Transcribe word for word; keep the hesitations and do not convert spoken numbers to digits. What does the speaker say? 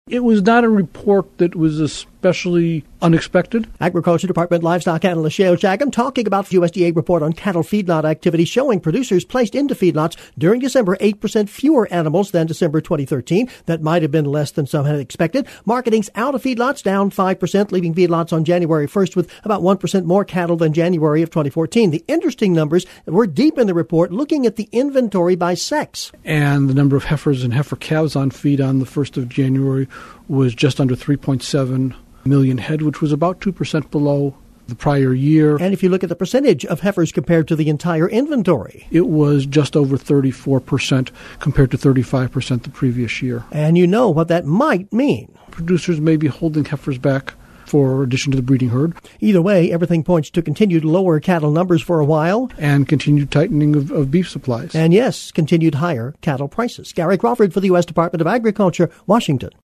It was not a report that was especially unexpected. Agriculture Department livestock analyst Sheo Shagam talking about the U S D A report on cattle feedlot activity showing producers placed into feedlots during December eight percent fewer animals than December twenty thirteen. That might have been less than some had expected. Marketings out of feedlots down five percent, leaving feedlots on January first with about one percent more cattle than January of twenty fourteen. The interesting numbers were deep in the report, looking at the inventory by sex. And the number of heifers and heifer calves on feed on the first of January was just under three point seven million head, which was about two percent below the prior year. And if you look at the percentage of heifers compared to the entire inventory, it was just over thirty-four percent compared to thirty-five percent the previous year. And you know what that might mean. Producers may be holding heifers back for addition to the breeding herd. Either way, everything points to continued lower cattle numbers for a while. And continued tightening of, of beef supplies. And yes, continued higher cattle prices. Gary Crawford for the U S Department of Agriculture, Washington.